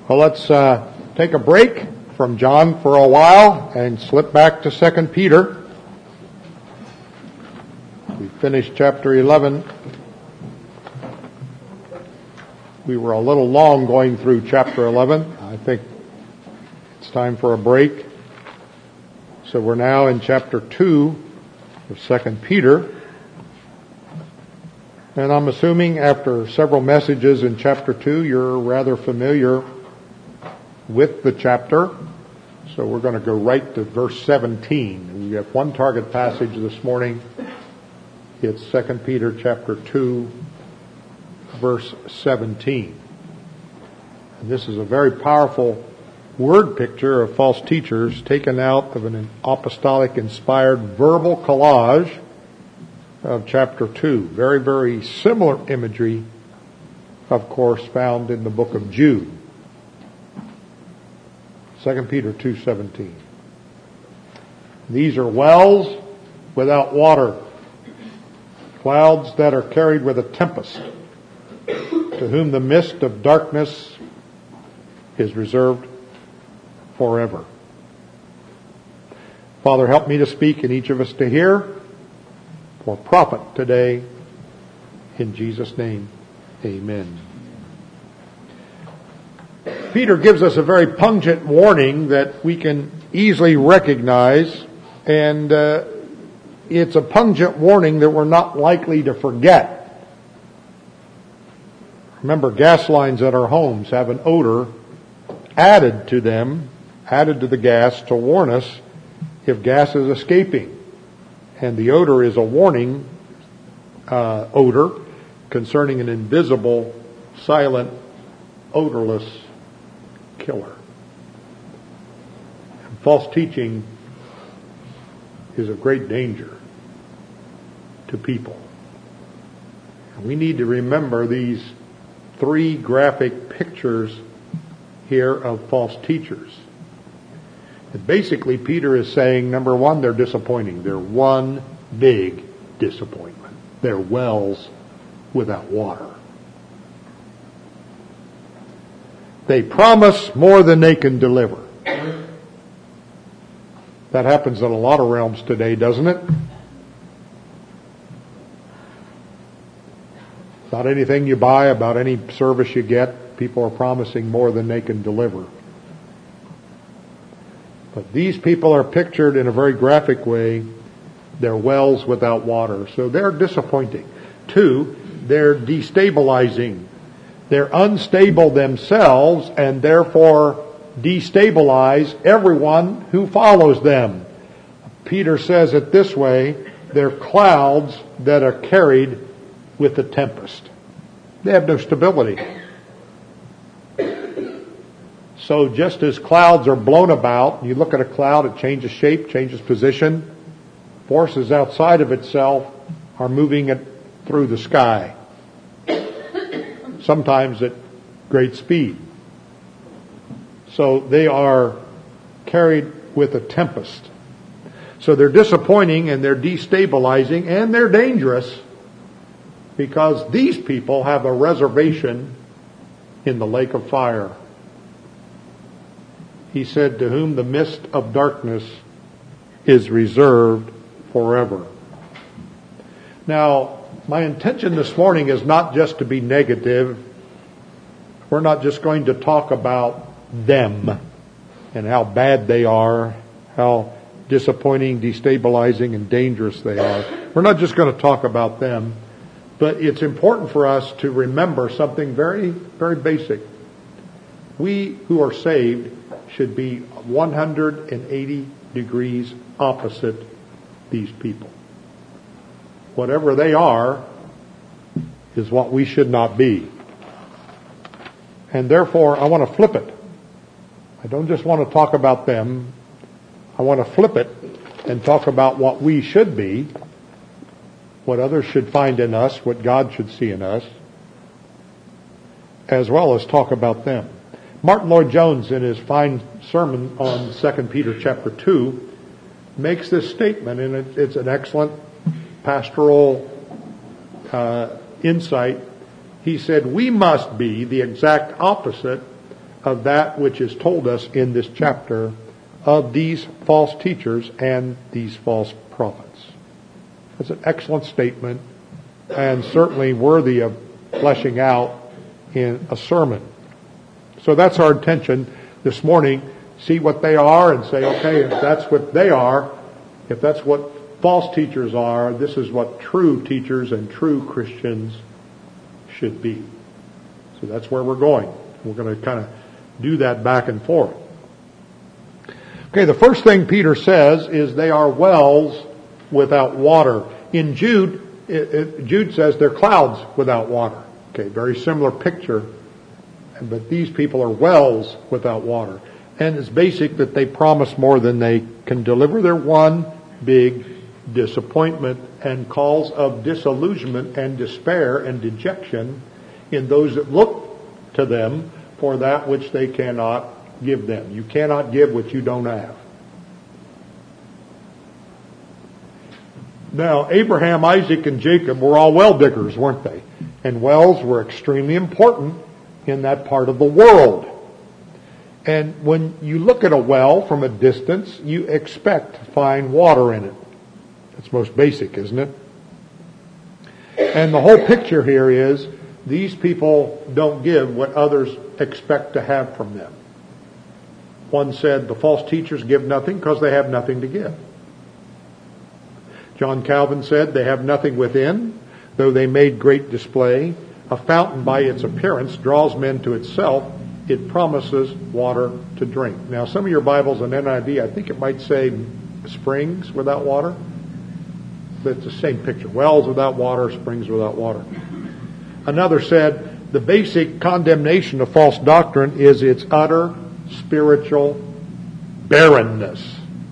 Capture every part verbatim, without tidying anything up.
Well, let's uh, take a break from John for a while and slip back to Second Peter. We finished chapter eleven. We were a little long going through chapter eleven. I think it's time for a break. So we're now in chapter two of Second Peter. And I'm assuming after several messages in chapter two, you're rather familiar with the chapter. So we're going to go right to verse seventeen. We have one target passage this morning. It's Second Peter chapter two, verse seventeen. And this is a very powerful word picture of false teachers taken out of an apostolic inspired verbal collage of chapter two. Very, very similar imagery, of course, found in the book of Jude. Second Peter two seventeen. These are wells without water, clouds that are carried with a tempest, to whom the mist of darkness is reserved forever. Father, help me to speak and each of us to hear for profit today. In Jesus' name, amen. Peter gives us a very pungent warning that we can easily recognize, and uh, it's a pungent warning that we're not likely to forget. Remember, gas lines at our homes have an odor added to them, added to the gas to warn us if gas is escaping. And the odor is a warning uh, odor concerning an invisible, silent, odorless killer. And false teaching is a great danger to people. And we need to remember these three graphic pictures here of false teachers. And basically, Peter is saying, number one, they're disappointing. They're one big disappointment. They're wells without water. They promise more than they can deliver. That happens in a lot of realms today, doesn't it? About anything you buy, about any service you get, people are promising more than they can deliver. But these people are pictured in a very graphic way. They're wells without water. So they're disappointing. Two, they're destabilizing. They're unstable themselves and therefore destabilize everyone who follows them. Peter says it this way: they're clouds that are carried with the tempest. They have no stability. So just as clouds are blown about, you look at a cloud, it changes shape, changes position. Forces outside of itself are moving it through the sky, sometimes at great speed. So they are carried with a tempest. So they're disappointing and they're destabilizing and they're dangerous because these people have a reservation in the lake of fire. He said, to whom the mist of darkness is reserved forever. Now, my intention this morning is not just to be negative. We're not just going to talk about them and how bad they are, how disappointing, destabilizing, and dangerous they are. We're not just going to talk about them, but it's important for us to remember something very, very basic. We who are saved should be one hundred eighty degrees opposite these people. Whatever they are is what we should not be. And therefore, I want to flip it. I don't just want to talk about them. I want to flip it and talk about what we should be, what others should find in us, what God should see in us, as well as talk about them. Martin Lloyd-Jones, in his fine sermon on Second Peter chapter two, makes this statement, and it, it's an excellent pastoral uh, insight. He said, we must be the exact opposite of that which is told us in this chapter of these false teachers and these false prophets. That's an excellent statement and certainly worthy of fleshing out in a sermon. So that's our intention this morning. See what they are and say, okay, if that's what they are, if that's what false teachers are, this is what true teachers and true Christians should be. So that's where we're going. We're going to kind of do that back and forth. Okay, the first thing Peter says is they are wells without water. In Jude, it, it, Jude says they're clouds without water. Okay, very similar picture. But these people are wells without water. And it's basic that they promise more than they can deliver. They're one big disappointment and cause of disillusionment and despair and dejection in those that look to them for that which they cannot give them. You cannot give what you don't have. Now, Abraham, Isaac, and Jacob were all well diggers, weren't they? And wells were extremely important in that part of the world. And when you look at a well from a distance, you expect to find water in it. That's most basic, isn't it? And the whole picture here is these people don't give what others expect to have from them. One said the false teachers give nothing because they have nothing to give. John Calvin said they have nothing within, though they made great display. A fountain by its appearance draws men to itself. It promises water to drink. Now, some of your Bibles in N I V, I think it might say springs without water. But it's the same picture. Wells without water, springs without water. Another said, the basic condemnation of false doctrine is its utter spiritual barrenness.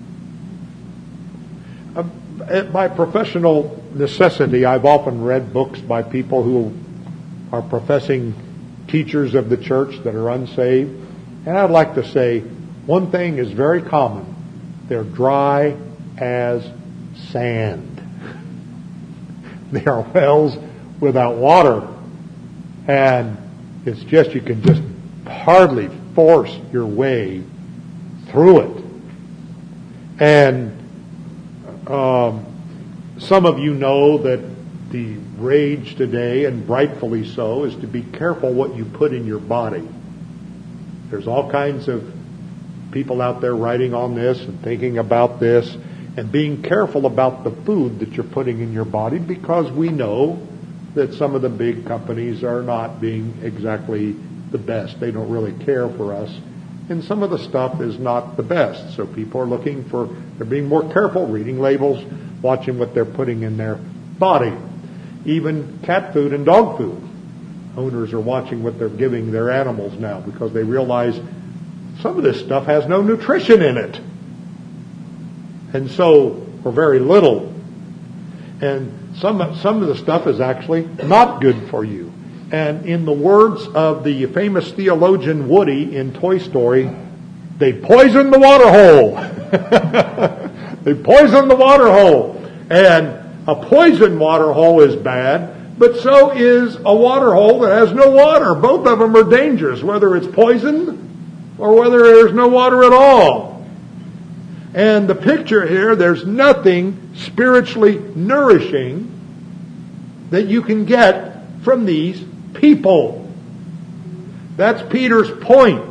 Uh, by professional necessity, I've often read books by people who are professing teachers of the church that are unsaved. And I'd like to say, one thing is very common. They're dry as sand. They are wells without water. And it's just, you can just hardly force your way through it. And um, some of you know that the rage today, and rightfully so, is to be careful what you put in your body. There's all kinds of people out there writing on this and thinking about this and being careful about the food that you're putting in your body, because we know that some of the big companies are not being exactly the best. They don't really care for us. And some of the stuff is not the best. So people are looking for, they're being more careful, reading labels, watching what they're putting in their body. Even cat food and dog food. Owners are watching what they're giving their animals now because they realize some of this stuff has no nutrition in it. And so, or very little. And some, some of the stuff is actually not good for you. And in the words of the famous theologian Woody in Toy Story, they poisoned the water hole. They poisoned the water hole. And a poisoned water hole is bad, but so is a water hole that has no water. Both of them are dangerous, whether it's poisoned or whether there's no water at all. And the picture here, there's nothing spiritually nourishing that you can get from these people. That's Peter's point.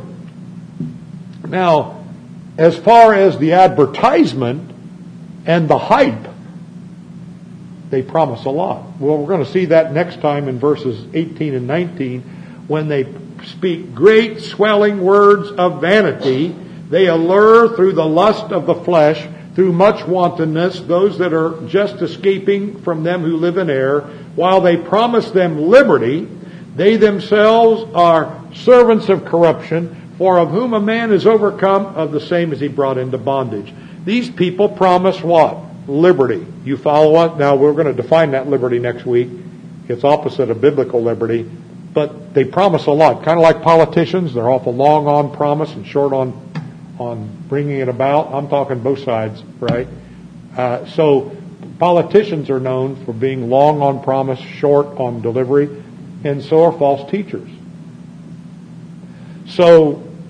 Now, as far as the advertisement and the hype, they promise a lot. Well, we're going to see that next time in verses eighteen and nineteen, when they speak great swelling words of vanity. They allure through the lust of the flesh, through much wantonness, those that are just escaping from them who live in error. While they promise them liberty, they themselves are servants of corruption, for of whom a man is overcome, of the same is he brought into bondage. These people promise what? Liberty. You follow it? Now we're going to define that liberty next week. It's opposite of biblical liberty. But they promise a lot. Kind of like politicians. They're awful long on promise and short on on bringing it about. I'm talking both sides, right? Uh, so politicians are known for being long on promise, short on delivery, and so are false teachers. So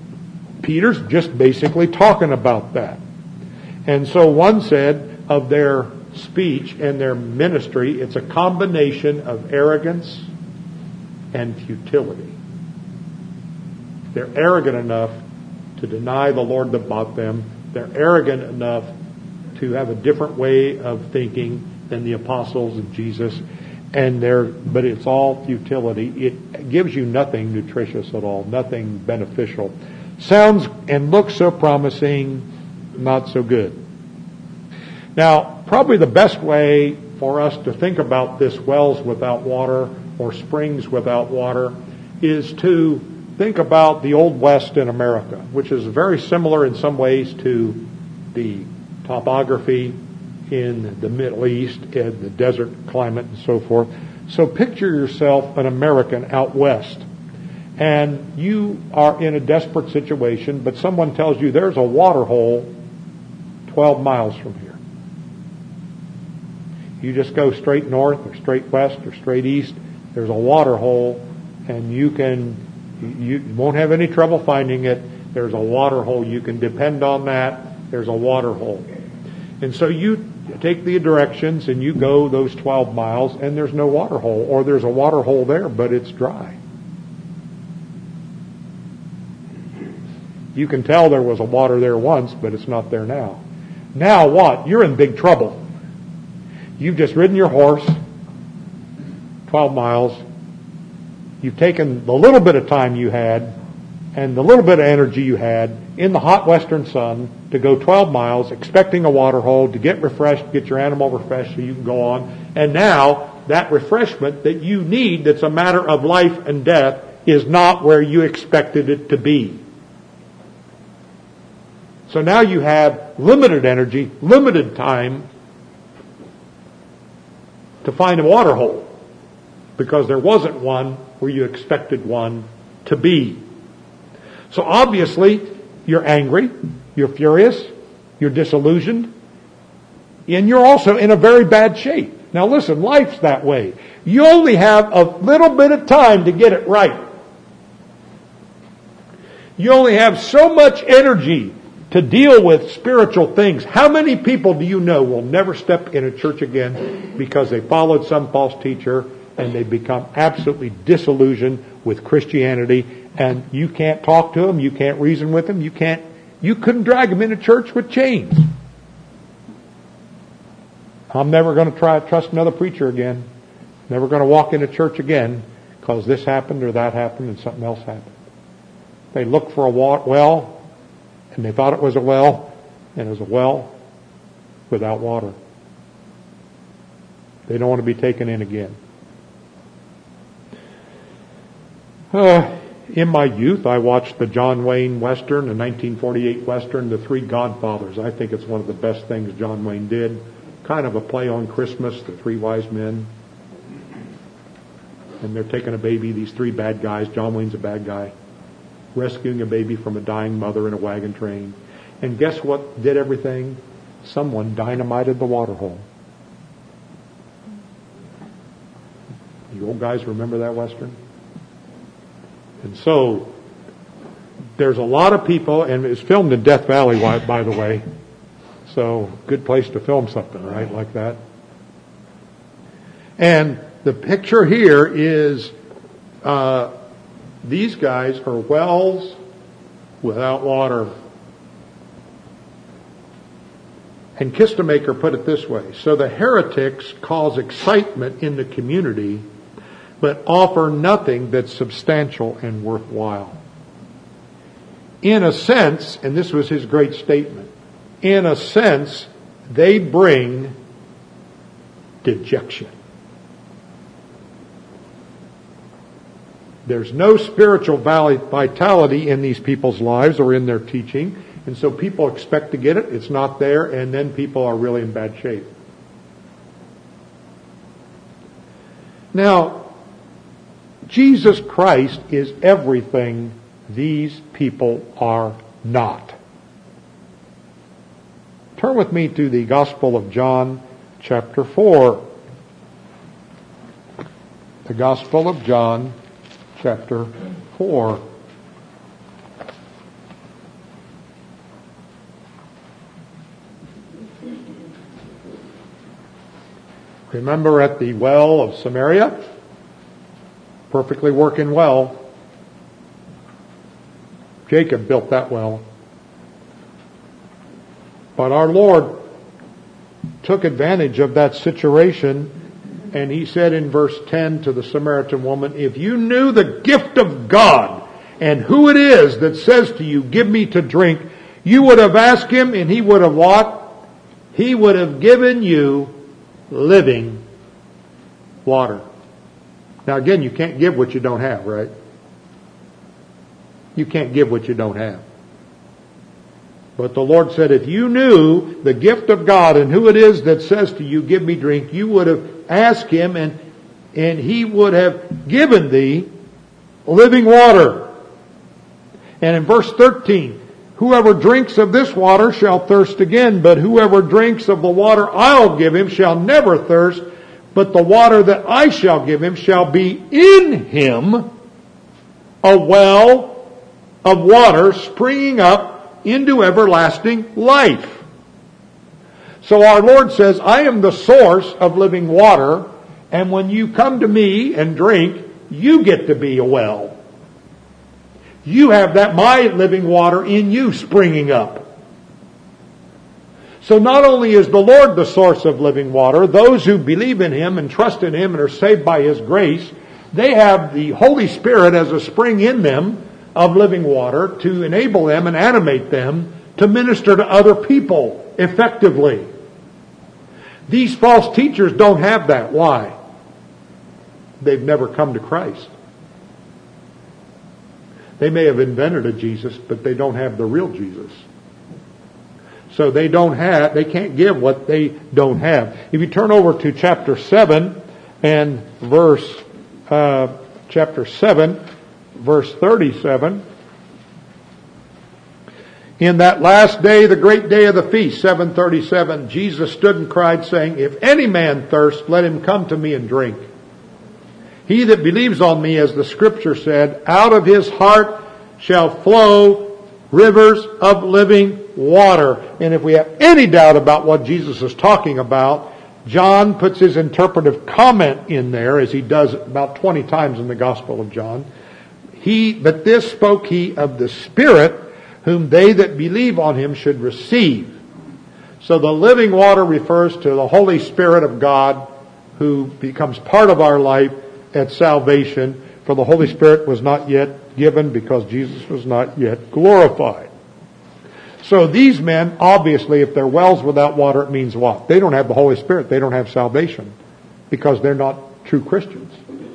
Peter's just basically talking about that. And so one said of their speech and their ministry, it's a combination of arrogance and futility. They're arrogant enough to deny the Lord that bought them. They're arrogant enough to have a different way of thinking than the apostles of Jesus. And they're, but it's all futility. It gives you nothing nutritious at all, nothing beneficial. Sounds and looks so promising, not so good. Now, probably the best way for us to think about this wells without water or springs without water is to think about the Old West in America, which is very similar in some ways to the topography in the Middle East, in the desert climate and so forth. So picture yourself an American out west, and you are in a desperate situation, but someone tells you there's a water hole twelve miles from here. You just go straight north or straight west or straight east. There's a water hole, and you can, you won't have any trouble finding it. There's a water hole. You can depend on that. There's a water hole. And so you take the directions and you go those twelve miles, and there's no water hole, or there's a water hole there, but it's dry. You can tell there was a water there once, but it's not there now. Now what? You're in big trouble. You've just ridden your horse twelve miles. You've taken the little bit of time you had and the little bit of energy you had in the hot western sun to go twelve miles expecting a water hole to get refreshed, get your animal refreshed so you can go on. And now that refreshment that you need, that's a matter of life and death, is not where you expected it to be. So now you have limited energy, limited time to find a water hole, because there wasn't one where you expected one to be. So obviously, you're angry, you're furious, you're disillusioned, and you're also in a very bad shape. Now listen, life's that way. You only have a little bit of time to get it right. You only have so much energy to deal with spiritual things. How many people do you know will never step in a church again because they followed some false teacher and they become absolutely disillusioned with Christianity, and you can't talk to them, you can't reason with them, you can't, you couldn't drag them into church with chains. I'm never going to try to trust another preacher again. Never going to walk into church again because this happened or that happened and something else happened. They looked for a well, and they thought it was a well, and it was a well without water. They don't want to be taken in again. Uh, in my youth, I watched the John Wayne Western, the nineteen forty-eight Western, The Three Godfathers. I think it's one of the best things John Wayne did. Kind of a play on Christmas, the three wise men. And they're taking a baby, these three bad guys. John Wayne's a bad guy. Rescuing a baby from a dying mother in a wagon train. And guess what did everything? Someone dynamited the water hole. You old guys remember that Western? And so, there's a lot of people, and it's filmed in Death Valley, by the way. So, good place to film something, right, like that. And the picture here is, uh, these guys are wells without water. And Kistemaker put it this way: so the heretics cause excitement in the community, but offer nothing that's substantial and worthwhile. In a sense, and this was his great statement, in a sense, they bring dejection. There's no spiritual vitality in these people's lives or in their teaching, and so people expect to get it. It's not there, and then people are really in bad shape. Now, Jesus Christ is everything these people are not. Turn with me to the Gospel of John, chapter four. The Gospel of John, chapter four. Remember at the well of Samaria? Perfectly working well. Jacob built that well. But our Lord took advantage of that situation, and He said in verse ten to the Samaritan woman, if you knew the gift of God and who it is that says to you, give me to drink, you would have asked Him, and He would have what? He would have given you living water. Now again, you can't give what you don't have, right? You can't give what you don't have. But the Lord said, if you knew the gift of God and who it is that says to you, give me drink, you would have asked Him, and, and He would have given thee living water. And in verse thirteen, whoever drinks of this water shall thirst again, but whoever drinks of the water I'll give him shall never thirst, but the water that I shall give him shall be in him a well of water springing up into everlasting life. So our Lord says, I am the source of living water, and when you come to me and drink, you get to be a well. You have that, my living water in you springing up. So not only is the Lord the source of living water, those who believe in Him and trust in Him and are saved by His grace, they have the Holy Spirit as a spring in them of living water to enable them and animate them to minister to other people effectively. These false teachers don't have that. Why? They've never come to Christ. They may have invented a Jesus, but they don't have the real Jesus. So they don't have, they can't give what they don't have. If you turn over to chapter seven and verse, uh, chapter seven, verse thirty-seven. In that last day, the great day of the feast, seven thirty-seven, Jesus stood and cried, saying, if any man thirst, let him come to me and drink. He that believes on me, as the scripture said, out of his heart shall flow rivers of living water. And if we have any doubt about what Jesus is talking about, John puts his interpretive comment in there, as he does about twenty times in the Gospel of John. He, but this spoke he of the Spirit, whom they that believe on him should receive. So the living water refers to the Holy Spirit of God, who becomes part of our life at salvation, for the Holy Spirit was not yet given because Jesus was not yet glorified. So these men, obviously, if they're wells without water, it means what? They don't have the Holy Spirit. They don't have salvation because they're not true Christians.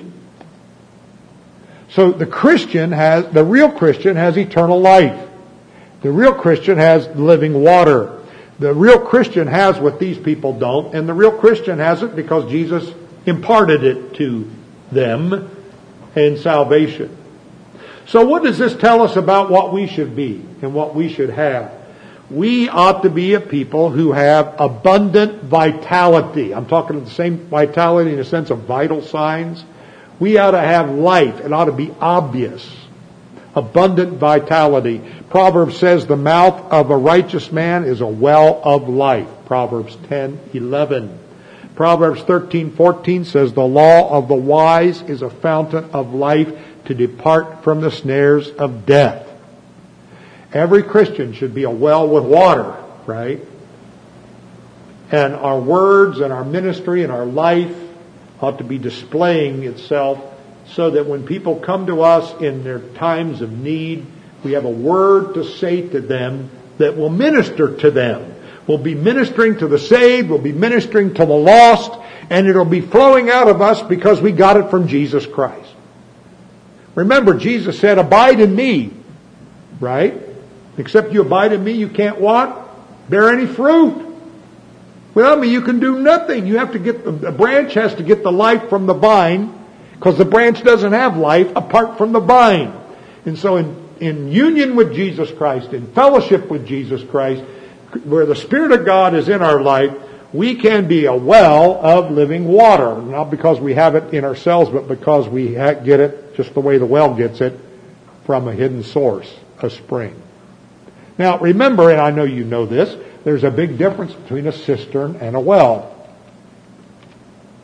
So the Christian has, the real Christian has eternal life. The real Christian has living water. The real Christian has what these people don't, and the real Christian has it because Jesus imparted it to them in salvation. So what does this tell us about what we should be and what we should have? We ought to be a people who have abundant vitality. I'm talking the same vitality in the sense of vital signs. We ought to have life. It ought to be obvious. Abundant vitality. Proverbs says the mouth of a righteous man is a well of life. Proverbs ten eleven. Proverbs thirteen fourteen says the law of the wise is a fountain of life to depart from the snares of death. Every Christian should be a well with water, right? And our words and our ministry and our life ought to be displaying itself so that when people come to us in their times of need, we have a word to say to them that will minister to them. We'll be ministering to the saved, we'll be ministering to the lost, and it'll be flowing out of us because we got it from Jesus Christ. Remember, Jesus said, abide in me, right? Except you abide in me, you can't what? Bear any fruit. Without me, you can do nothing. You have to get, the, the branch has to get the life from the vine, because the branch doesn't have life apart from the vine. And so in, in union with Jesus Christ, in fellowship with Jesus Christ, where the Spirit of God is in our life, we can be a well of living water. Not because we have it in ourselves, but because we get it just the way the well gets it from a hidden source, a spring. Now remember, and I know you know this, there's a big difference between a cistern and a well.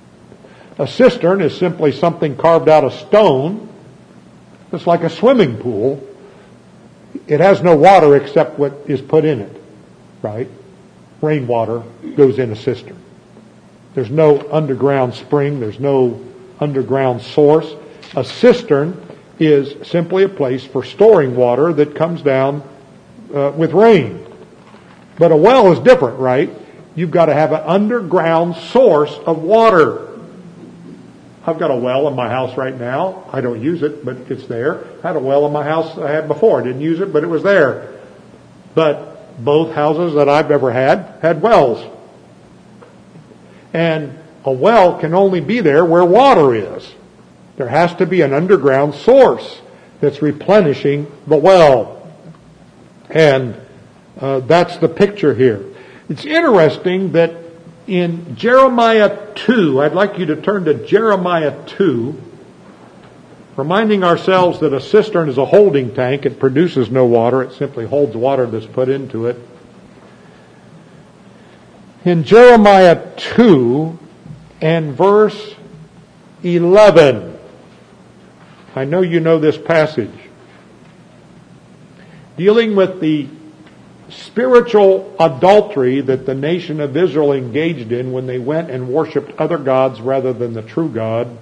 A cistern is simply something carved out of stone. It's like a swimming pool. It has no water except what is put in it, right? Rainwater goes in a cistern. There's no underground spring. There's no underground source. A cistern is simply a place for storing water that comes down uh, with rain. But a well is different, right? You've got to have an underground source of water. I've got a well in my house right now. I don't use it, but it's there. I had a well in my house I had before. I didn't use it, but it was there. But both houses that I've ever had had wells. And a well can only be there where water is. There has to be an underground source that's replenishing the well. And uh, that's the picture here. It's interesting that in Jeremiah two, I'd like you to turn to Jeremiah two, reminding ourselves that a cistern is a holding tank. It produces no water. It simply holds water that's put into it. In Jeremiah two and verse eleven, I know you know this passage, dealing with the spiritual adultery that the nation of Israel engaged in when they went and worshipped other gods rather than the true God.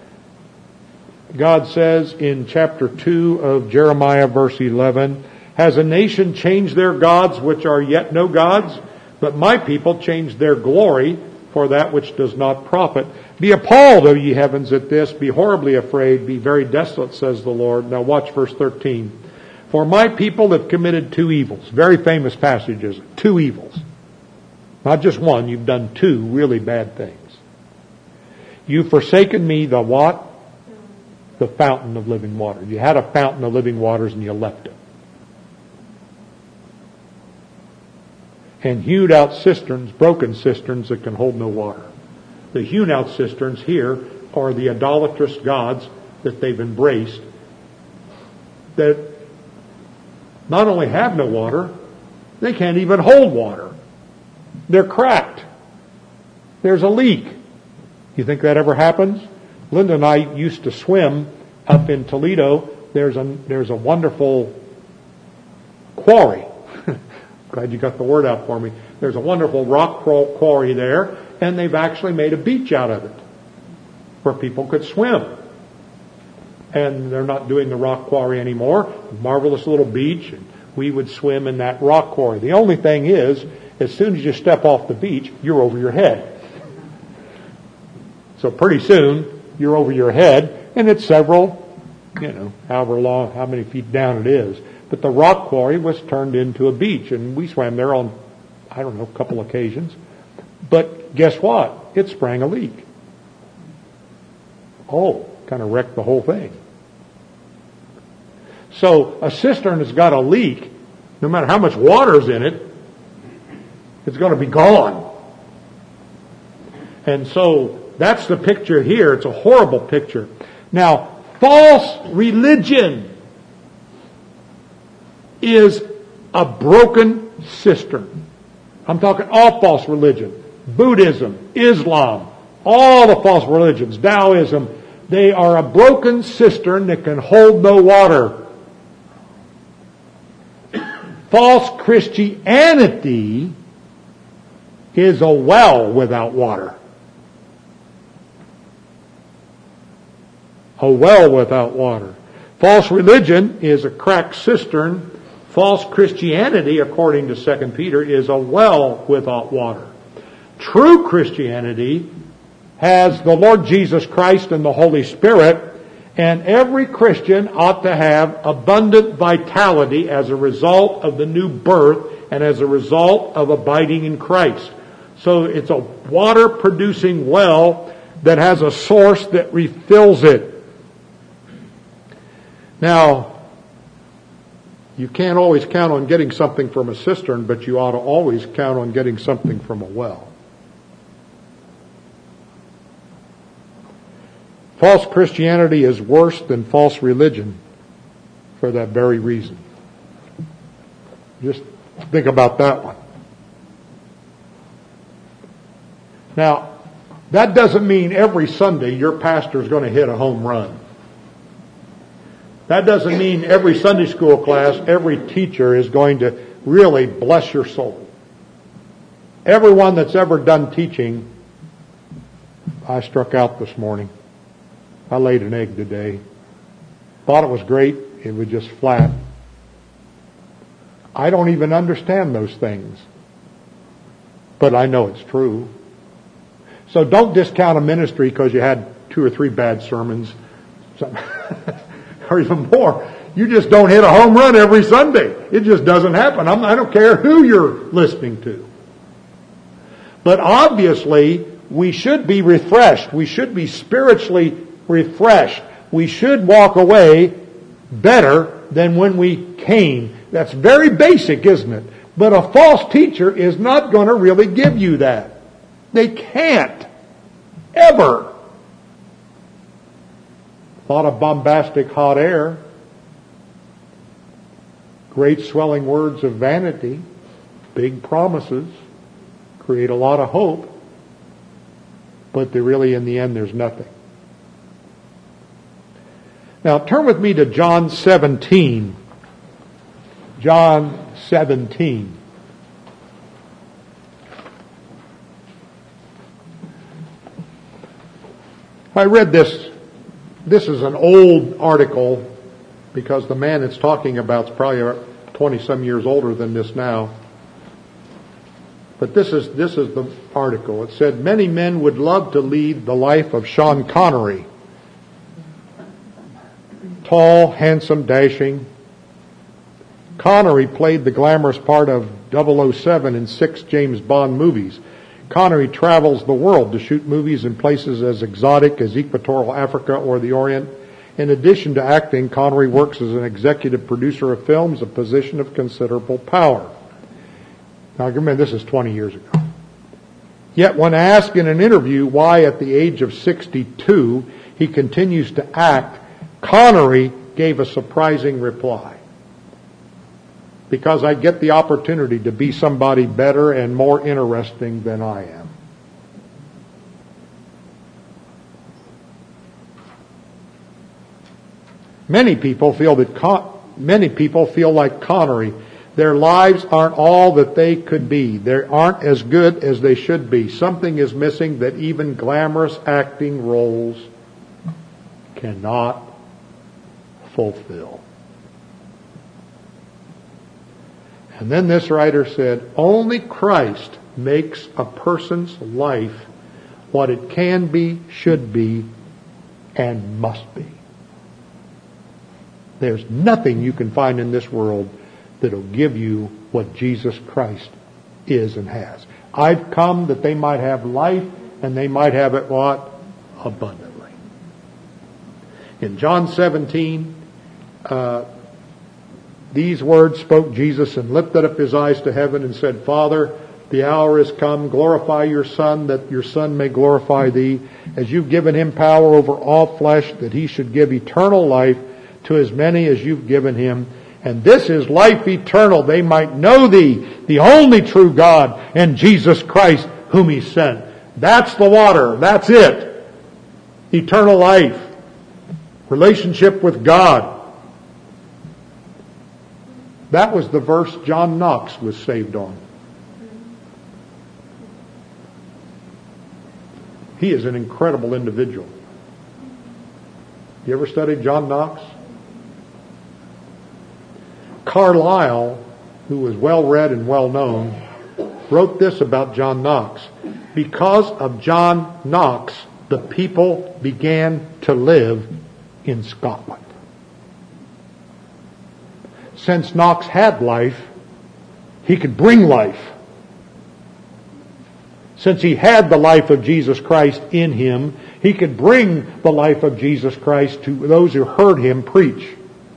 God says in chapter two of Jeremiah, verse eleven, "Has a nation changed their gods which are yet no gods? But my people changed their glory for that which does not profit. Be appalled, O ye heavens, at this. Be horribly afraid. Be very desolate, says the Lord." Now watch verse thirteen. "For my people have committed two evils." Very famous passages. Two evils. Not just one. You've done two really bad things. "You've forsaken me," the what? The fountain of living water. You had a fountain of living waters and you left it. "And hewed out cisterns," broken cisterns that can hold no water. The hewn out cisterns here are the idolatrous gods that they've embraced, that not only have no water, they can't even hold water. They're cracked. There's a leak. You think that ever happens? Linda and I used to swim up in Toledo. There's a, there's a wonderful quarry. Glad you got the word out for me. There's a wonderful rock quarry there, and they've actually made a beach out of it where people could swim. And they're not doing the rock quarry anymore. Marvelous little beach, and we would swim in that rock quarry. The only thing is, as soon as you step off the beach, you're over your head. So pretty soon, you're over your head, and it's several, you know, however long, how many feet down it is. But the rock quarry was turned into a beach, and we swam there on, I don't know, a couple occasions. But guess what? It sprang a leak. Oh, kind of wrecked the whole thing. So a cistern has got a leak. No matter how much water's in it, it's going to be gone. And so that's the picture here. It's a horrible picture. Now, false religion is a broken cistern. I'm talking all false religion. Buddhism, Islam, all the false religions, Taoism, they are a broken cistern that can hold no water. False Christianity is a well without water. A well without water. False religion is a cracked cistern. False Christianity, according to Second Peter, is a well without water. True Christianity has the Lord Jesus Christ and the Holy Spirit, and every Christian ought to have abundant vitality as a result of the new birth and as a result of abiding in Christ. So it's a water-producing well that has a source that refills it. Now, you can't always count on getting something from a cistern, but you ought to always count on getting something from a well. False Christianity is worse than false religion for that very reason. Just think about that one. Now, That doesn't mean every Sunday your pastor is going to hit a home run. That doesn't mean every Sunday school class, every teacher is going to really bless your soul. Everyone that's ever done teaching, I struck out this morning. I laid an egg today. Thought it was great. It was just flat. I don't even understand those things. But I know it's true. So don't discount a ministry because you had two or three bad sermons. Or even more. You just don't hit a home run every Sunday. It just doesn't happen. I'm, I don't care who you're listening to. But obviously, we should be refreshed. We should be spiritually refreshed. We should walk away better than when we came. That's very basic, isn't it? But a false teacher is not going to really give you that. They can't. Ever. A lot of bombastic hot air. Great swelling words of vanity. Big promises. Create a lot of hope. But they really, in the end, there's nothing. Now turn with me to John seventeen. John seventeen. I read this. This is an old article because the man it's talking about is probably twenty some years older than this now. But this is this is the article. It said, many men would love to lead the life of Sean Connery. Tall, handsome, dashing. Connery played the glamorous part of double oh seven in six James Bond movies. Connery travels the world to shoot movies in places as exotic as Equatorial Africa or the Orient. In addition to acting, Connery works as an executive producer of films, a position of considerable power. Now remember, this is twenty years ago. Yet when asked in an interview why at the age of sixty-two he continues to act, Connery gave a surprising reply. Because I get the opportunity to be somebody better and more interesting than I am. Many people feel that Con- many people feel like Connery. Their lives aren't all that they could be. They aren't as good as they should be. Something is missing that even glamorous acting roles cannot fulfill. And then this writer said, only Christ makes a person's life what it can be, should be, and must be. There's nothing you can find in this world that'll give you what Jesus Christ is and has. I've come that they might have life, and they might have it what? Abundantly. In John seventeen, uh, these words spoke Jesus and lifted up his eyes to heaven and said, Father, the hour is come. Glorify your Son, that your Son may glorify thee, as you've given him power over all flesh, that he should give eternal life to as many as you've given him. And this is life eternal. They might know thee, the only true God, and Jesus Christ, whom he sent. That's the water. That's it. Eternal life. Relationship with God. That was the verse John Knox was saved on. He is an incredible individual. You ever studied John Knox? Carlyle, who was well-read and well-known, wrote this about John Knox. Because of John Knox, the people began to live in Scotland. Since Knox had life, he could bring life. Since he had the life of Jesus Christ in him, he could bring the life of Jesus Christ to those who heard him preach.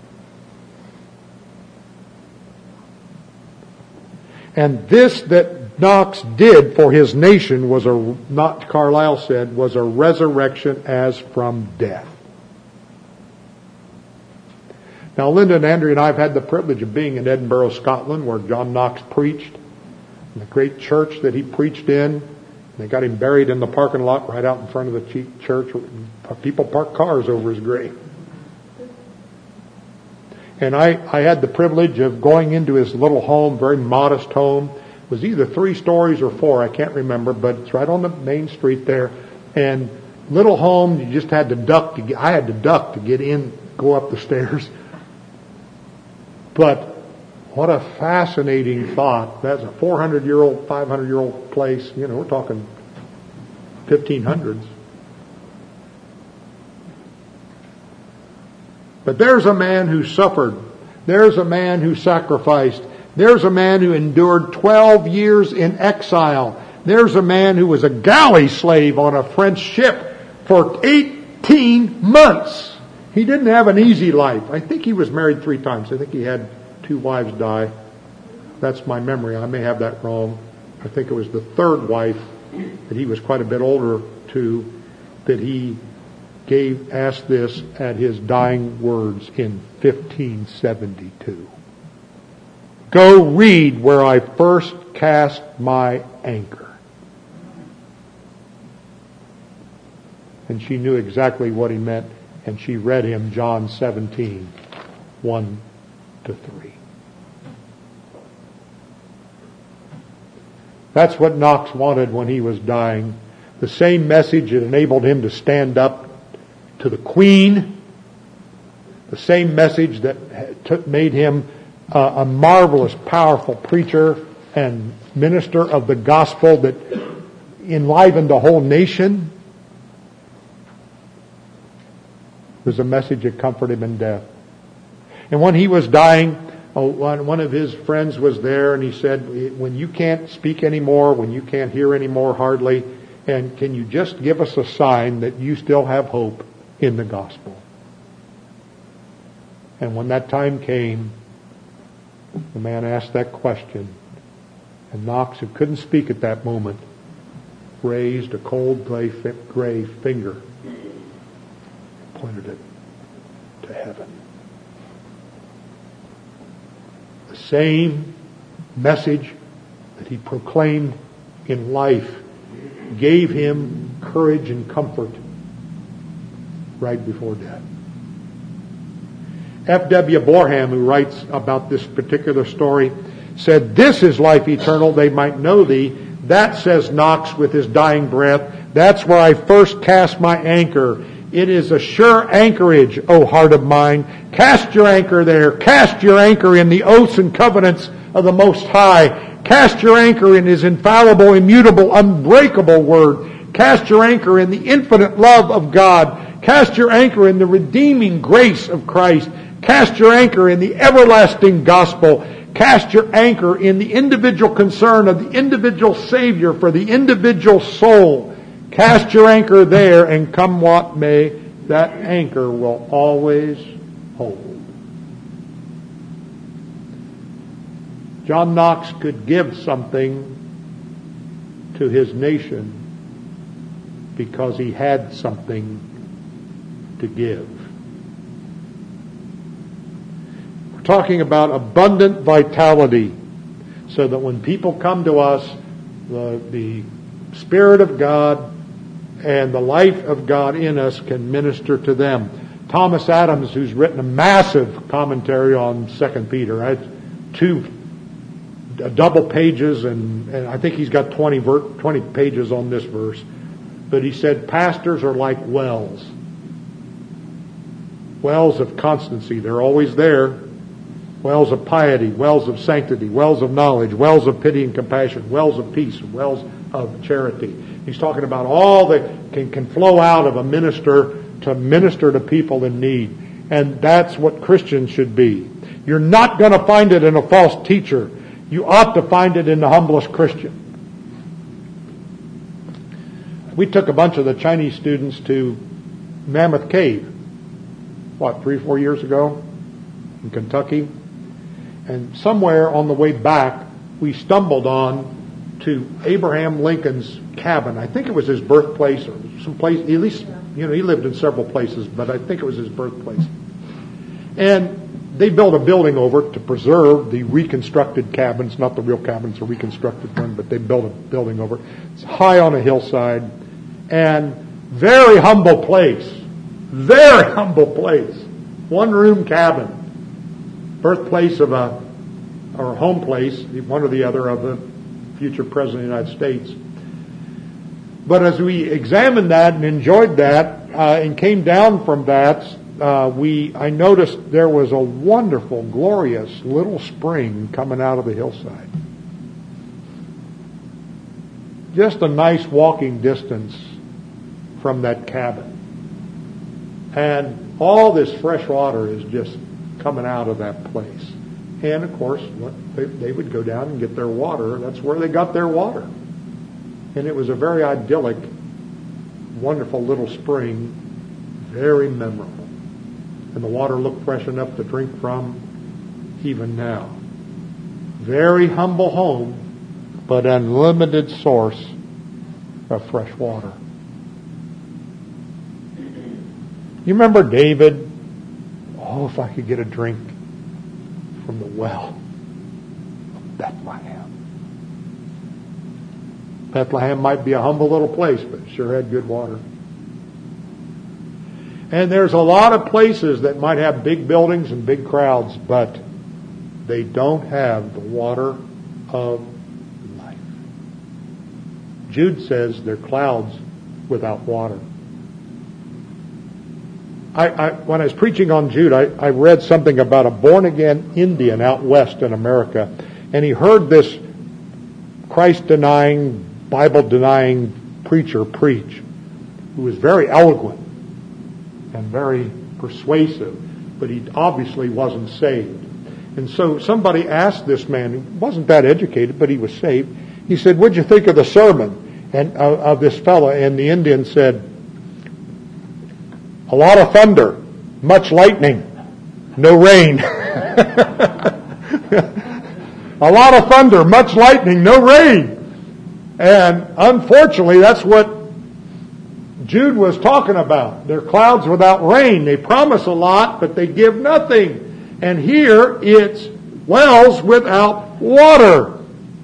And this that Knox did for his nation was a, not Carlyle said, was a resurrection as from death. Now, Linda and Andrew and I have had the privilege of being in Edinburgh, Scotland, where John Knox preached, in the great church that he preached in. They got him buried in the parking lot right out in front of the church. People parked cars over his grave. And I, I had the privilege of going into his little home, very modest home. It was either three stories or four, I can't remember, but it's right on the main street there. And little home, you just had to duck to get, I had to duck to get in, go up the stairs. But what a fascinating thought. That's a four hundred year old, five hundred year old place. You know, we're talking fifteen hundreds. But there's a man who suffered. There's a man who sacrificed. There's a man who endured twelve years in exile. There's a man who was a galley slave on a French ship for eighteen months. He didn't have an easy life. I think he was married three times. I think he had two wives die. That's my memory. I may have that wrong. I think it was the third wife that he was quite a bit older to that he gave asked this at his dying words in fifteen seventy-two. Go read where I first cast my anchor. And she knew exactly what he meant, and she read him John seventeen, one to three. That's what Knox wanted when he was dying. The same message that enabled him to stand up to the Queen. The same message that took, made him uh, a marvelous, powerful preacher and minister of the gospel that enlivened the whole nation. Was a message that comforted him in death. And when he was dying, one of his friends was there, and he said, when you can't speak anymore, when you can't hear anymore hardly, and can you just give us a sign that you still have hope in the gospel? And when that time came, the man asked that question, and Knox, who couldn't speak at that moment, raised a cold gray, gray finger, pointed it to heaven. The same message that he proclaimed in life gave him courage and comfort right before death. F W Boreham, who writes about this particular story, said, "This is life eternal, they might know thee. That," says Knox with his dying breath, "that's where I first cast my anchor. It is a sure anchorage, O heart of mine. Cast your anchor there. Cast your anchor in the oaths and covenants of the Most High. Cast your anchor in His infallible, immutable, unbreakable word. Cast your anchor in the infinite love of God. Cast your anchor in the redeeming grace of Christ. Cast your anchor in the everlasting gospel. Cast your anchor in the individual concern of the individual Savior for the individual soul. Cast your anchor there, and come what may, that anchor will always hold." John Knox could give something to his nation because he had something to give. We're talking about abundant vitality, so that when people come to us, the, the Spirit of God and the life of God in us can minister to them. Thomas Adams, who's written a massive commentary on Second Peter, right? Two uh, double pages, and, and I think he's got twenty, ver- twenty pages on this verse. But he said, pastors are like wells. Wells of constancy. They're always there. Wells of piety, wells of sanctity, wells of knowledge, wells of pity and compassion, wells of peace, wells of charity. He's talking about all that can, can flow out of a minister to minister to people in need. And that's what Christians should be. You're not going to find it in a false teacher. You ought to find it in the humblest Christian. We took a bunch of the Chinese students to Mammoth Cave, what, three, four years ago in Kentucky. And somewhere on the way back, we stumbled on to Abraham Lincoln's cabin. I think it was his birthplace, or some place, at least, you know, he lived in several places, but I think it was his birthplace. And they built a building over it to preserve the reconstructed cabins, not the real cabins, a reconstructed one, but they built a building over it. It's high on a hillside, and very humble place. Very humble place. One room cabin. Birthplace of a, or home place, one or the other, of the future President of the United States. But as we examined that and enjoyed that, uh, and came down from that, uh, we, I noticed there was a wonderful, glorious little spring coming out of the hillside. Just a nice walking distance from that cabin. And all this fresh water is just coming out of that place. And of course, they, they would go down and get their water. That's where they got their water. And it was a very idyllic, wonderful little spring, very memorable. And the water looked fresh enough to drink from even now. Very humble home, but unlimited source of fresh water. You remember David? Oh, if I could get a drink from the well of Bethlehem. Bethlehem might be a humble little place, but it sure had good water. And there's a lot of places that might have big buildings and big crowds, but they don't have the water of life. Jude says they're clouds without water. I, I, when I was preaching on Jude, I, I read something about a born-again Indian out west in America, and he heard this Christ-denying, Bible-denying preacher preach, who was very eloquent and very persuasive, but he obviously wasn't saved. And so somebody asked this man, who wasn't that educated, but he was saved, he said, "What'd you think of the sermon and uh, of this fellow?" And the Indian said, "A lot of thunder, much lightning, no rain." A lot of thunder, much lightning, no rain. And unfortunately, that's what Jude was talking about. They're clouds without rain. They promise a lot, but they give nothing. And here it's wells without water.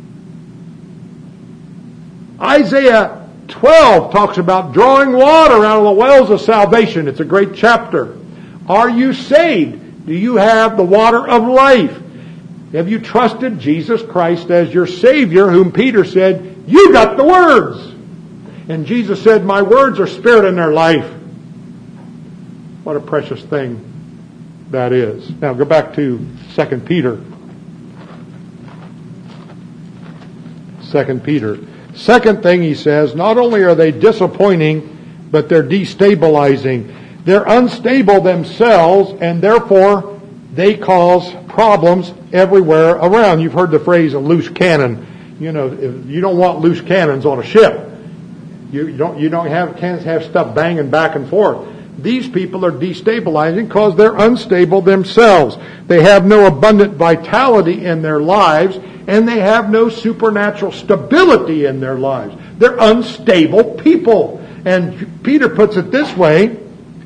Isaiah twelve talks about drawing water out of the wells of salvation. It's a great chapter. Are you saved? Do you have the water of life? Have you trusted Jesus Christ as your Savior, whom Peter said, "You got the words"? And Jesus said, "My words are spirit and they're life." What a precious thing that is. Now go back to Second Peter. Second Peter. Second thing he says, not only are they disappointing, but they're destabilizing. They're unstable themselves, and therefore they cause problems everywhere around. You've heard the phrase a loose cannon. You know, you don't want loose cannons on a ship. You don't, you don't have, can't have stuff banging back and forth. These people are destabilizing because they're unstable themselves. They have no abundant vitality in their lives, and they have no supernatural stability in their lives. They're unstable people. And Peter puts it this way: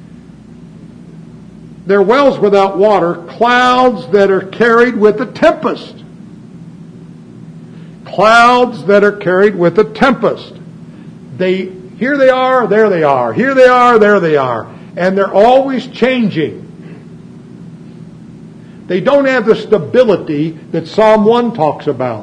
they're wells without water, clouds that are carried with a tempest. Clouds that are carried with a tempest. They, here they are, there they are. Here they are, there they are. And they're always changing. They don't have the stability that Psalm one talks about.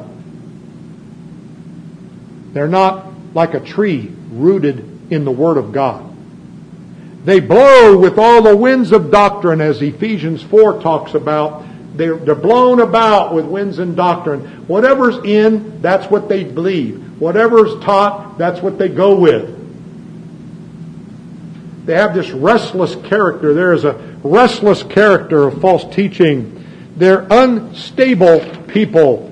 They're not like a tree rooted in the Word of God. They blow with all the winds of doctrine, as Ephesians four talks about. They're, they're blown about with winds and doctrine. Whatever's in, that's what they believe. Whatever's taught, that's what they go with. They have this restless character. There is a restless character of false teaching. They're unstable people.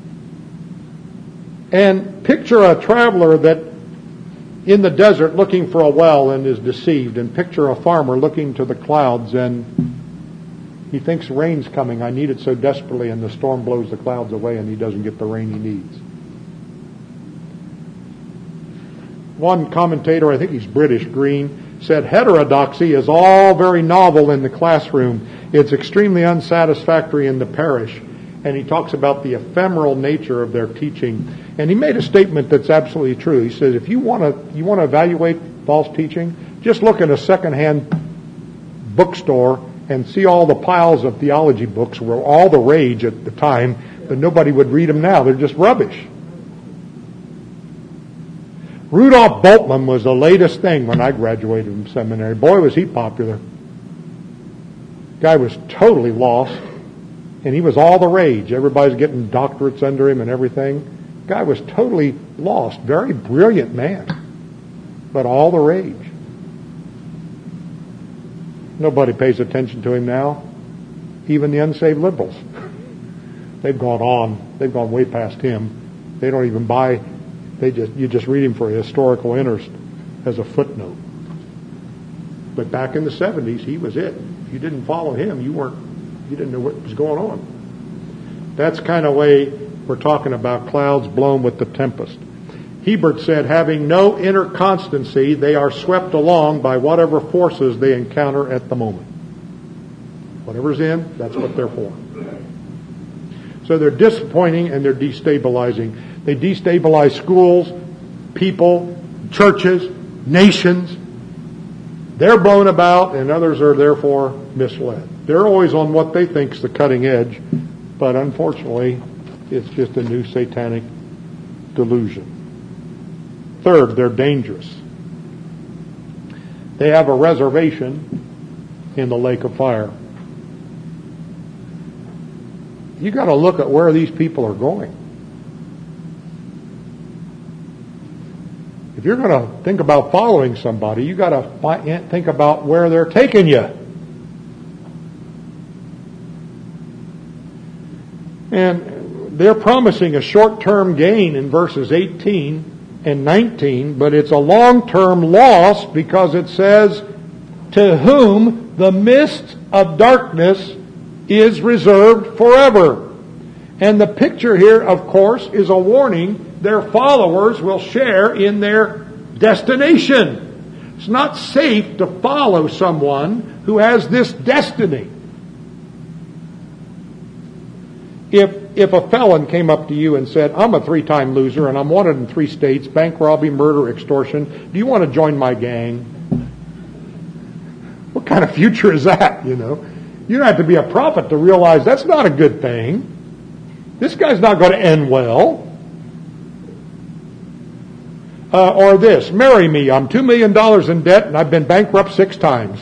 And picture a traveler that in the desert looking for a well and is deceived. And picture a farmer looking to the clouds and he thinks rain's coming. I need it so desperately, and the storm blows the clouds away and he doesn't get the rain he needs. One commentator, I think he's British, Green, said heterodoxy is all very novel in the classroom. It's extremely unsatisfactory in the parish. And he talks about the ephemeral nature of their teaching. And he made a statement that's absolutely true. He says, if you want to you want to evaluate false teaching, just look in a secondhand bookstore and see all the piles of theology books were all the rage at the time, but nobody would read them now. They're just rubbish. Rudolph Bultmann was the latest thing when I graduated from seminary. Boy, was he popular. Guy was totally lost, and he was all the rage. Everybody's getting doctorates under him and everything. Guy was totally lost. Very brilliant man, but all the rage. Nobody pays attention to him now, even the unsaved liberals. They've gone on. They've gone way past him. They don't even buy. They just you just read him for a historical interest as a footnote. But back in the seventies, he was it. If you didn't follow him, you weren't. You didn't know what was going on. That's the kind of way we're talking about clouds blown with the tempest. Hebert said, having no inner constancy, they are swept along by whatever forces they encounter at the moment. Whatever's in, that's what they're for. So they're disappointing and they're destabilizing. They destabilize schools, people, churches, nations. They're blown about and others are therefore misled. They're always on what they think is the cutting edge, but unfortunately, it's just a new satanic delusion. Third, they're dangerous. They have a reservation in the lake of fire. You got to look at where these people are going. If you're going to think about following somebody, you got to think about where they're taking you. And they're promising a short-term gain in verses eighteen and nineteen, but it's a long-term loss because it says, to whom the mist of darkness is reserved forever. And the picture here, of course, is a warning. Their followers will share in their destination. It's not safe to follow someone who has this destiny. If if a felon came up to you and said, I'm a three-time loser and I'm wanted in three states, bank robbery, murder, extortion, do you want to join my gang? What kind of future is that, you know? You don't have to be a prophet to realize that's not a good thing. This guy's not going to end well. Uh, or this, marry me, I'm two million dollars in debt and I've been bankrupt six times.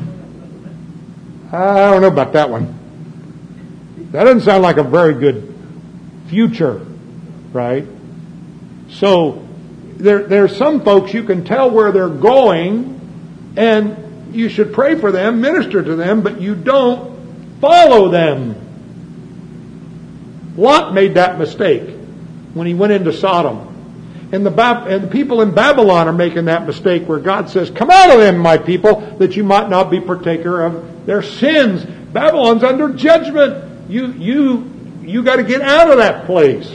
I don't know about that one. That doesn't sound like a very good future, right? So there, there's some folks you can tell where they're going, and you should pray for them, minister to them, but you don't follow them. Lot made that mistake when he went into Sodom. And the, Bab- and the people in Babylon are making that mistake where God says, come out of them, my people, that you might not be partaker of their sins. Babylon's under judgment. You, you, you got to get out of that place.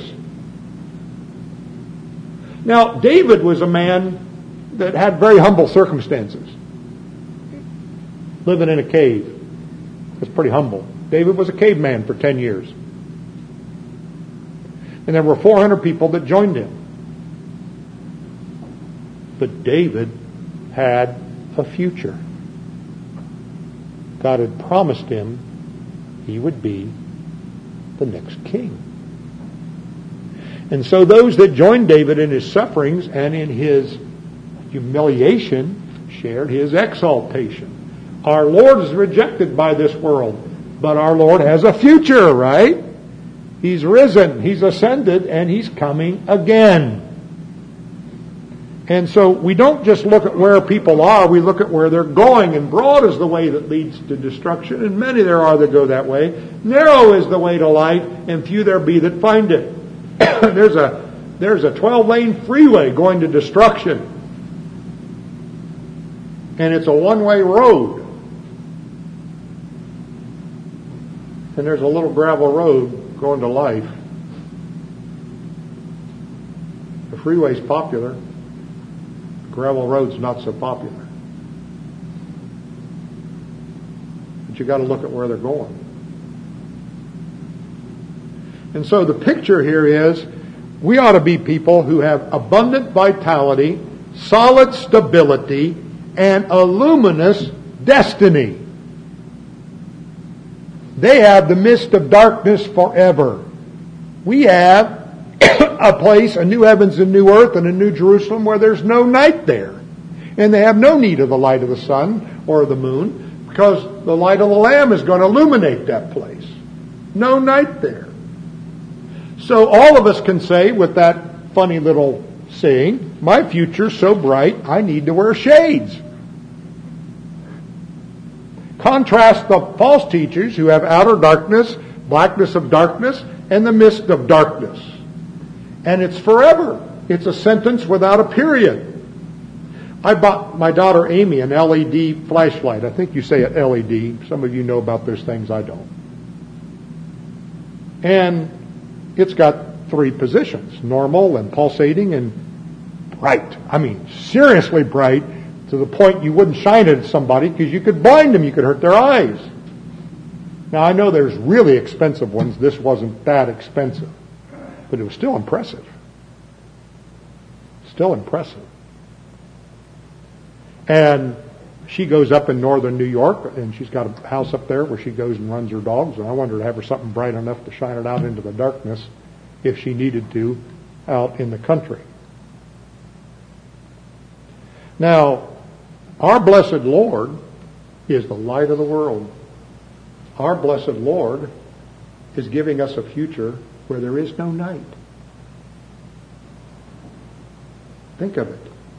Now, David was a man that had very humble circumstances. Living in a cave. That's pretty humble. David was a caveman for ten years. And there were four hundred people that joined him. But David had a future. God had promised him he would be the next king. And so those that joined David in his sufferings and in his humiliation shared his exaltation. Our Lord is rejected by this world, but our Lord has a future, right? He's risen, He's ascended, and He's coming again. And so we don't just look at where people are, we look at where they're going. And broad is the way that leads to destruction, and many there are that go that way. Narrow is the way to life, and few there be that find it. there's a there's a twelve-lane freeway going to destruction. And it's a one-way road. And there's a little gravel road going to life. The freeway's popular. Gravel road's not so popular. but you got to look at where they're going. And so the picture here is we ought to be people who have abundant vitality, solid stability, and a luminous destiny. They have the mist of darkness forever. We have a place, a new heavens and new earth, and a new Jerusalem where there's no night there. And they have no need of the light of the sun or the moon, because the light of the Lamb is going to illuminate that place. No night there. So all of us can say with that funny little saying, my future's so bright, I need to wear shades. Contrast the false teachers who have outer darkness, blackness of darkness, and the mist of darkness. And it's forever. It's a sentence without a period. I bought my daughter Amy an L E D flashlight. I think you say it L E D. Some of you know about those things, I don't. And it's got three positions, normal and pulsating and bright. I mean, seriously bright, to the point you wouldn't shine it at somebody because you could blind them, you could hurt their eyes. Now, I know there's really expensive ones. This wasn't that expensive. But it was still impressive. Still impressive. And she goes up in northern New York, and she's got a house up there where she goes and runs her dogs, and I wanted to have her something bright enough to shine it out into the darkness if she needed to out in the country. Now, our blessed Lord is the light of the world. Our blessed Lord is giving us a future where there is no night. Think of it.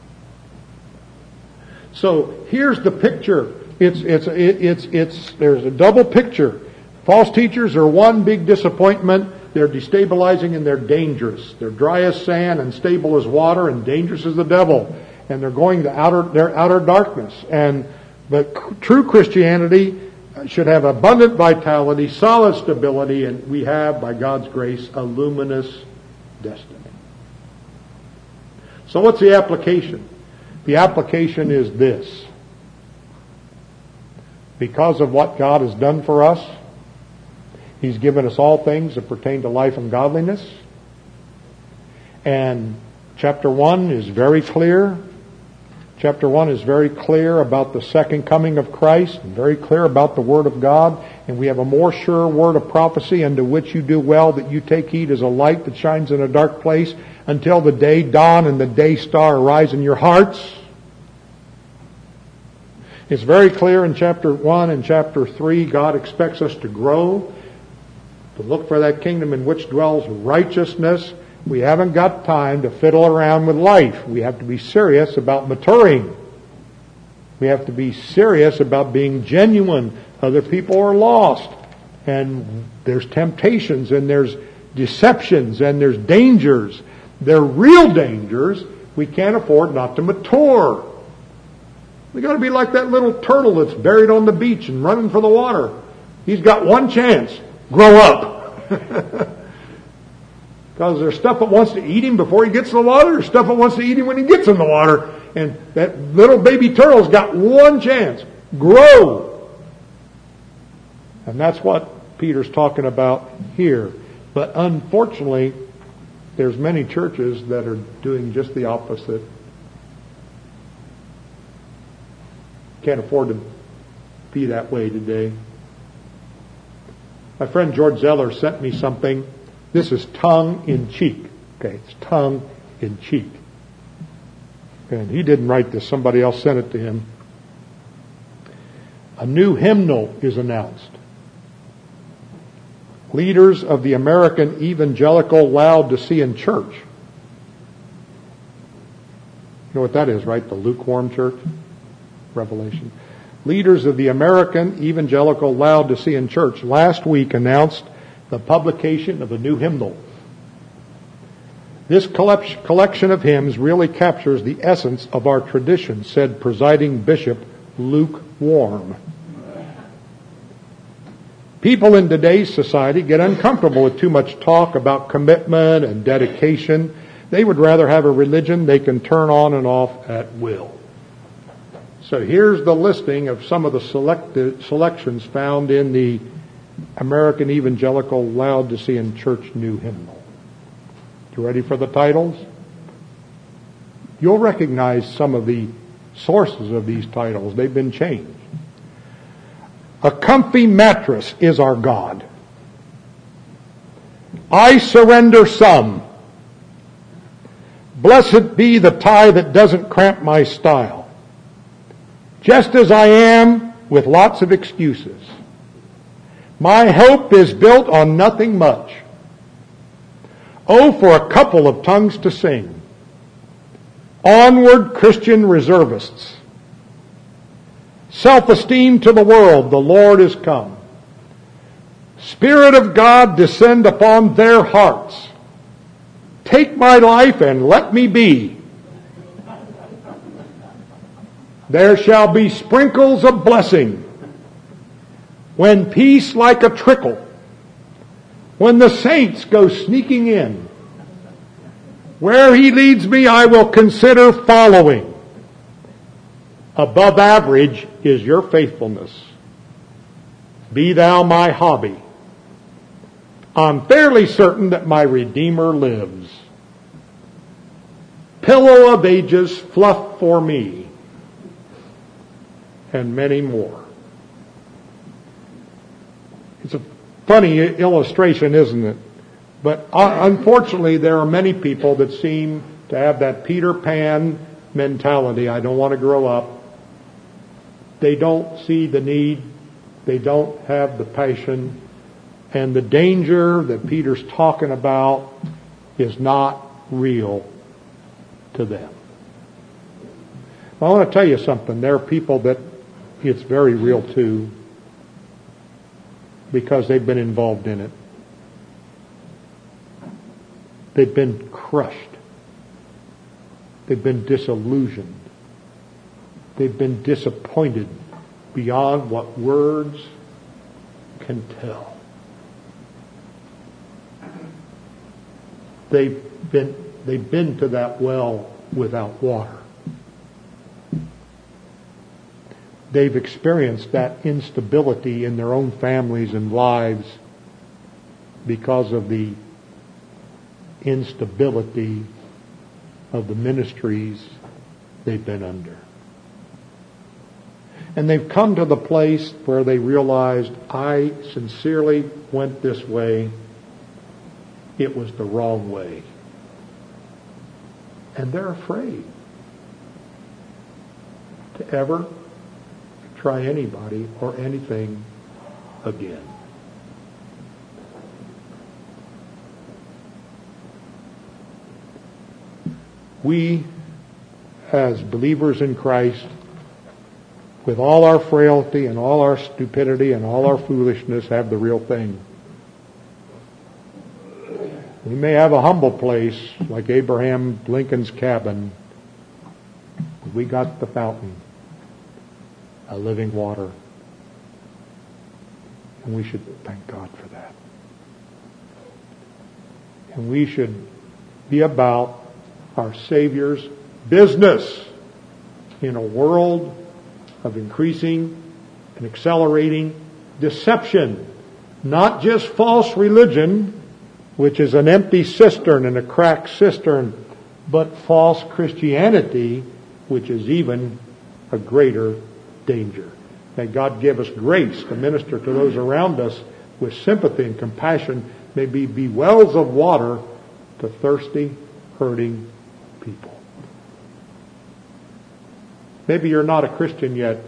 So here's the picture. It's it's it's it's there's a double picture. False teachers are one big disappointment. They're destabilizing and they're dangerous. They're dry as sand and stable as water and dangerous as the devil. And they're going to outer their outer darkness. And but true Christianity should have abundant vitality, solid stability, and we have, by God's grace, a luminous destiny. So what's the application? The application is this. Because of what God has done for us, He's given us all things that pertain to life and godliness. And chapter one is very clear. Chapter one is very clear about the second coming of Christ, and very clear about the Word of God. And we have a more sure word of prophecy, unto which you do well that you take heed as a light that shines in a dark place, until the day dawn and the day star arise in your hearts. It's very clear in chapter one and chapter three, God expects us to grow, to look for that kingdom in which dwells righteousness. We haven't got time to fiddle around with life. We have to be serious about maturing. We have to be serious about being genuine. Other people are lost. And there's temptations and there's deceptions and there's dangers. They're real dangers. We can't afford not to mature. We got to be like that little turtle that's buried on the beach and running for the water. He's got one chance. Grow up. Because there's stuff that wants to eat him before he gets in the water. There's stuff that wants to eat him when he gets in the water. And that little baby turtle's got one chance. Grow. And that's what Peter's talking about here. But unfortunately, there's many churches that are doing just the opposite. Can't afford to be that way today. My friend George Zeller sent me something. This is tongue-in-cheek. Okay, it's tongue-in-cheek. And he didn't write this. Somebody else sent it to him. A new hymnal is announced. Leaders of the American Evangelical Laodicean Church. You know what that is, right? The lukewarm church? Revelation. Leaders of the American Evangelical Laodicean Church last week announced the publication of a new hymnal. This collection of hymns really captures the essence of our tradition, said presiding bishop Lukewarm. People in today's society get uncomfortable with too much talk about commitment and dedication. They would rather have a religion they can turn on and off at will. So here's the listing of some of the selected selections found in the American Evangelical Laodicean Church New Hymnal. You ready for the titles? You'll recognize some of the sources of these titles. They've been changed. A comfy mattress is our God. I surrender some. Blessed be the tie that doesn't cramp my style. Just as I am, with lots of excuses. My hope is built on nothing much. Oh, for a couple of tongues to sing. Onward, Christian reservists. Self-esteem to the world, the Lord is come. Spirit of God, descend upon their hearts. Take my life and let me be. There shall be sprinkles of blessing. When peace like a trickle. When the saints go sneaking in. Where He leads me, I will consider following. Above average is your faithfulness. Be thou my hobby. I'm fairly certain that my Redeemer lives. Pillow of ages, fluff for me. And many more. It's a funny illustration, isn't it? But unfortunately, there are many people that seem to have that Peter Pan mentality. I don't want to grow up. They don't see the need. They don't have the passion. And the danger that Peter's talking about is not real to them. I want to tell you something. There are people that it's very real to, because they've been involved in it. They've been crushed. They've been disillusioned. They've been disappointed beyond what words can tell. They've been, they've been to that well without water. They've experienced that instability in their own families and lives because of the instability of the ministries they've been under. And they've come to the place where they realized, I sincerely went this way. It was the wrong way. And they're afraid to ever try anybody or anything again. We, as believers in Christ, with all our frailty and all our stupidity and all our foolishness, have the real thing. We may have a humble place like Abraham Lincoln's cabin, but we got the fountain, a living water. And we should thank God for that. And we should be about our Savior's business in a world of increasing and accelerating deception. Not just false religion, which is an empty cistern and a cracked cistern, but false Christianity, which is even a greater danger. May God give us grace to minister to those around us with sympathy and compassion. May we be wells of water to thirsty, hurting people. Maybe you're not a Christian yet,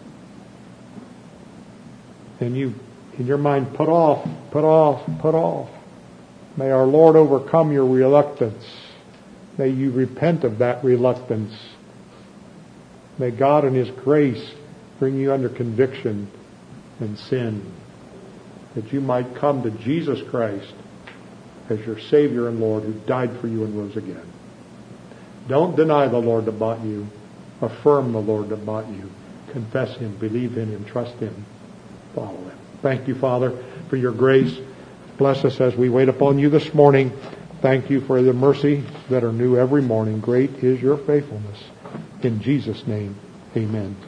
and you, in your mind, put off, put off, put off. May our Lord overcome your reluctance. May you repent of that reluctance. May God in His grace bring you under conviction and sin, that you might come to Jesus Christ as your Savior and Lord, who died for you and rose again. Don't deny the Lord that bought you. Affirm the Lord that bought you. Confess Him, believe in Him, trust Him, follow Him. Thank you, Father, for your grace. Bless us as we wait upon you this morning. Thank you for the mercy that are new every morning. Great is your faithfulness. In Jesus' name, amen.